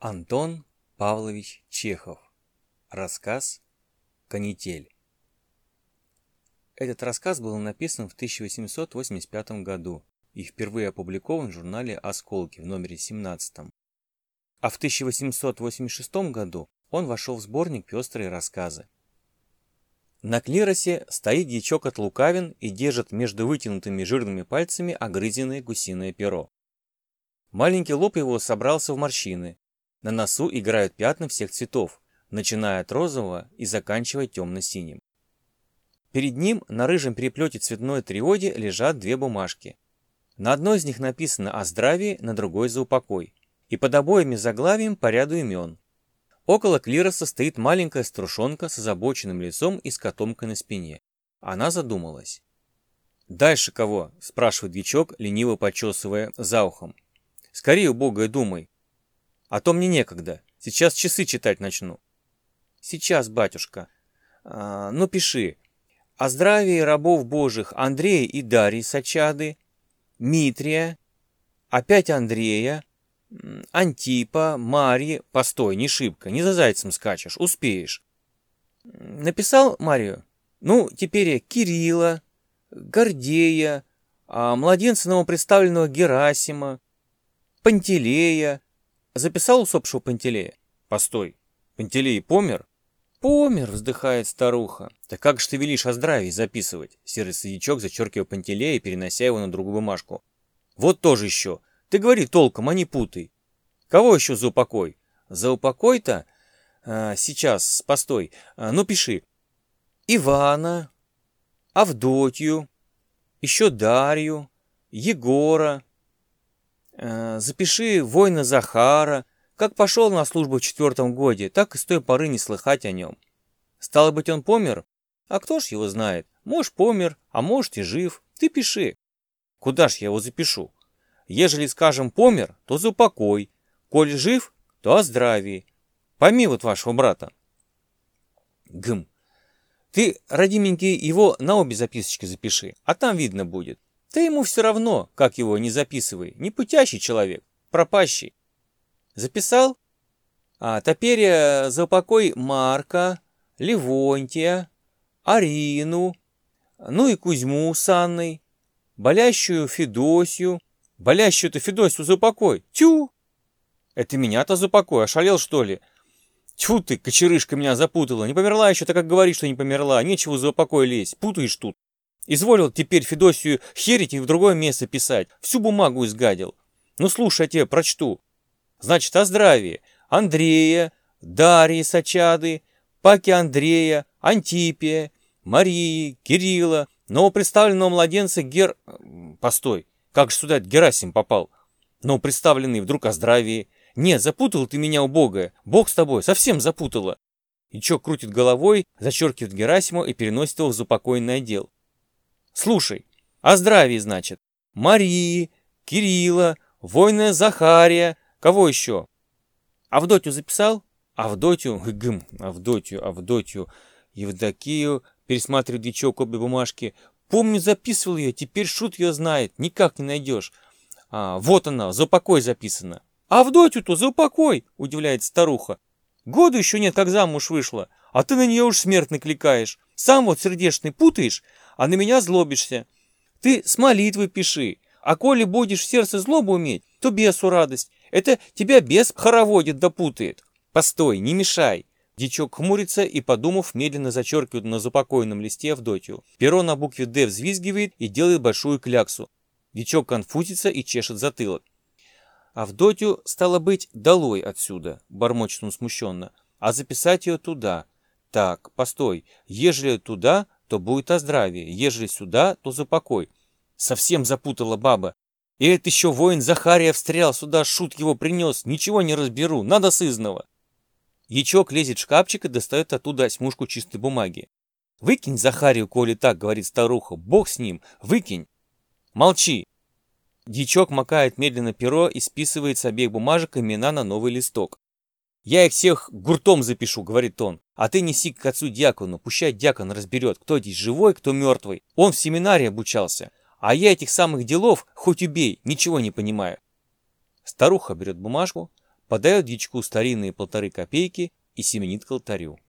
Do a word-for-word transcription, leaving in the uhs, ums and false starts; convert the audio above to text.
Антон Павлович Чехов. Рассказ «Канитель». Этот рассказ был написан в тысяча восемьсот восемьдесят пятом году и впервые опубликован в журнале «Осколки» в номере семнадцатом. А в тысяча восемьсот восемьдесят шестом году он вошел в сборник «Пестрые рассказы». На клиросе стоит дьячок от Лукавин и держит между вытянутыми жирными пальцами огрызенное гусиное перо. Маленький лоб его собрался в морщины. На носу играют пятна всех цветов, начиная от розового и заканчивая темно-синим. Перед ним на рыжем переплете цветной триоде лежат две бумажки. На одной из них написано о здравии, на другой за упокой. И под обоими заглавием по ряду имен. Около клироса стоит маленькая струшонка с озабоченным лицом и с котомкой на спине. Она задумалась. «Дальше кого?» – спрашивает дьячок, лениво почесывая за ухом. «Скорее, убогая, думай. А то мне некогда. Сейчас часы читать начну». «Сейчас, батюшка. А, ну, пиши. О здравии рабов Божьих Андрея и Дарьи Сачады, Митрия, опять Андрея, Антипа, Марьи». Постой, не шибко, не за зайцем скачешь, успеешь. «Написал Марию? Ну, теперь Кирилла, Гордея, а младенца новоприставленного Герасима, Пантелея». Записал усопшего Пантелея? Постой, Пантелей помер? Помер, вздыхает старуха. Так как же ты велишь о здравии записывать? Сердится дьячок, зачеркивая Пантелея и перенося его на другую бумажку. Вот тоже еще. Ты говори толком, а не путай. Кого еще за упокой? За упокой-то? А, сейчас, постой. А, ну пиши. Ивана, Авдотью, еще Дарью, Егора. Запиши воина Захара. Как пошел на службу в четвертом годе, так и с той поры не слыхать о нем. Стало быть, он помер? А кто ж его знает? Может, помер, а может и жив. Ты пиши. Куда ж я его запишу? Ежели, скажем, помер, то за упокой. Коль жив, то о здравии. Пойми вот вашего брата. Гм. Ты, родименький, его на обе записочки запиши, а там видно будет. Да ему все равно, как его не записывай. Не путящий человек, пропащий. Записал? А теперь за упокой Марка, Левонтия, Арину, ну и Кузьму с Анной, болящую Федосью. Болящую-то Федосью за упокой. Тю! Это меня-то за упокой, ошалел, что ли? Тьфу ты, кочерышка, меня запутала. Не померла еще, так как говоришь, что не померла. Нечего за упокой лезть, путаешь тут. Изволил теперь Федосию херить и в другое место писать. Всю бумагу изгадил. Ну, слушай, я тебе прочту. Значит, о здравии. Андрея, Дарьи Сачады, Паки Андрея, Антипия, Марии, Кирилла, новоприставленного младенца Гер... Постой, как же сюда Герасим попал? Новоприставленный вдруг о здравии. Нет, запутал ты меня, убогая. Бог с тобой, совсем запутала. И чё крутит головой, зачеркивает Герасима и переносит его в заупокойный отдел. Слушай, о здравии, значит. Марии, Кирилла, воина Захария. Кого еще? Авдотью записал? Авдотью, гм, Авдотью, Авдотью, Евдокию. Пересматривает дьячок обе бумажки. Помню, записывал ее, теперь шут ее знает. Никак не найдешь. А, вот она, за упокой записана. Авдотью-то за упокой, удивляется старуха. Года еще нет, как замуж вышла, а ты на нее уж смертно кликаешь. Сам вот сердечный путаешь, а на меня злобишься. Ты с молитвы пиши, а коли будешь в сердце злобу уметь, то бесу радость. Это тебя бес хороводит да путает. Постой, не мешай. Дьячок хмурится и, подумав, медленно зачеркивает на запокойном листе Авдотью. Перо на букве «Д» взвизгивает и делает большую кляксу. Дьячок конфузится и чешет затылок. Авдотью, стало быть, долой отсюда, бормочет он смущенно, а записать ее туда. Так, постой, ежели туда, то будет о здравии, ежели сюда, то за покой. Совсем запутала баба. И это еще воин Захария встрял сюда, шут его принес, ничего не разберу, надо сызнова. Дьячок лезет в шкафчик и достает оттуда осьмушку чистой бумаги. Выкинь Захарию, коли так, говорит старуха, бог с ним, выкинь. Молчи. Дьячок макает медленно перо и списывает с обеих бумажек имена на новый листок. «Я их всех гуртом запишу», — говорит он, «а ты неси к отцу дьякону, пущай дьякон разберет, кто здесь живой, кто мертвый. Он в семинарии обучался, а я этих самых делов, хоть убей, ничего не понимаю». Старуха берет бумажку, подает дьячку старинные полторы копейки и семенит к алтарю.